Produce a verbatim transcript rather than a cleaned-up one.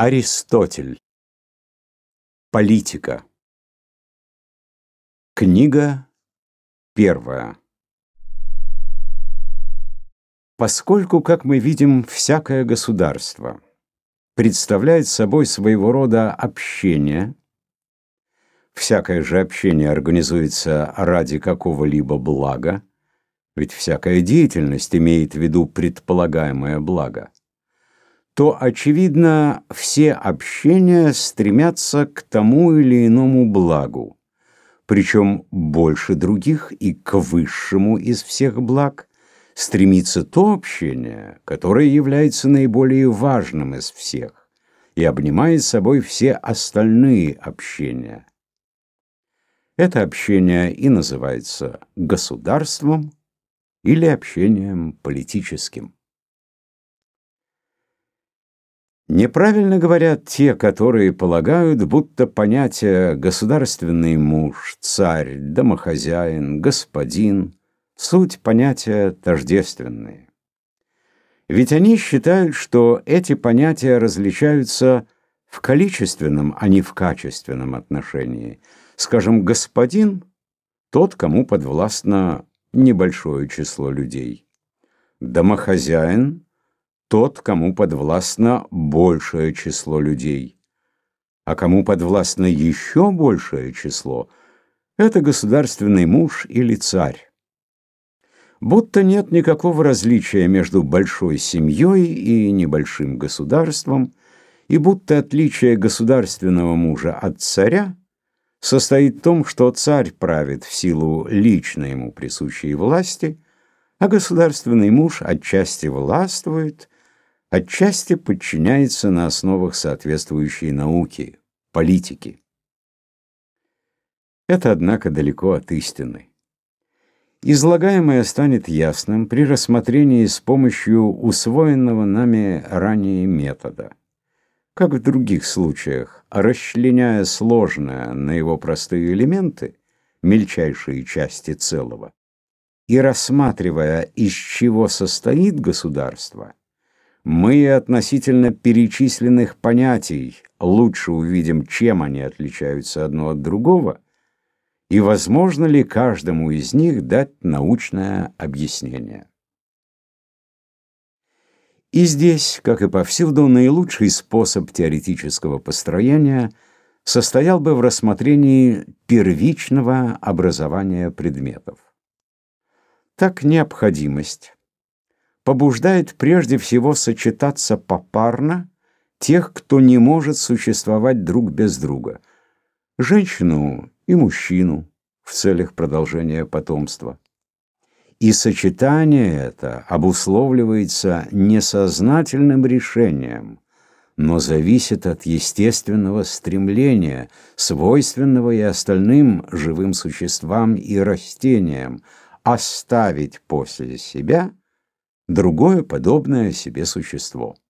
Аристотель. Политика. Книга первая. Поскольку, как мы видим, всякое государство представляет собой своего рода общение, всякое же общение организуется ради какого-либо блага, ведь всякая деятельность имеет в виду предполагаемое благо, то, очевидно, все общения стремятся к тому или иному благу, причем больше других и к высшему из всех благ стремится то общение, которое является наиболее важным из всех и обнимает собой все остальные общения. Это общение и называется государством или общением политическим. Неправильно говорят те, которые полагают, будто понятия государственный муж, царь, домохозяин, господин – суть понятия тождественные. Ведь они считают, что эти понятия различаются в количественном, а не в качественном отношении. Скажем, господин – тот, кому подвластно небольшое число людей. Домохозяин – тот, кому подвластно большее число людей. А кому подвластно еще большее число – это государственный муж или царь. Будто нет никакого различия между большой семьей и небольшим государством, и будто отличие государственного мужа от царя состоит в том, что царь правит в силу лично ему присущей власти, а государственный муж отчасти властвует, отчасти подчиняется на основах соответствующей науки, политики. Это, однако, далеко от истины. Излагаемое станет ясным при рассмотрении с помощью усвоенного нами ранее метода. Как в других случаях, расчленяя сложное на его простые элементы, мельчайшие части целого, и рассматривая, из чего состоит государство, мы относительно перечисленных понятий лучше увидим, чем они отличаются одно от другого, и возможно ли каждому из них дать научное объяснение. И здесь, как и повсюду, наилучший способ теоретического построения состоял бы в рассмотрении первичного образования предметов. Так необходимость побуждает прежде всего сочетаться попарно тех, кто не может существовать друг без друга, женщину и мужчину в целях продолжения потомства. И сочетание это обусловливается несознательным решением, но зависит от естественного стремления, свойственного и остальным живым существам и растениям, оставить после себя другое подобное себе существо.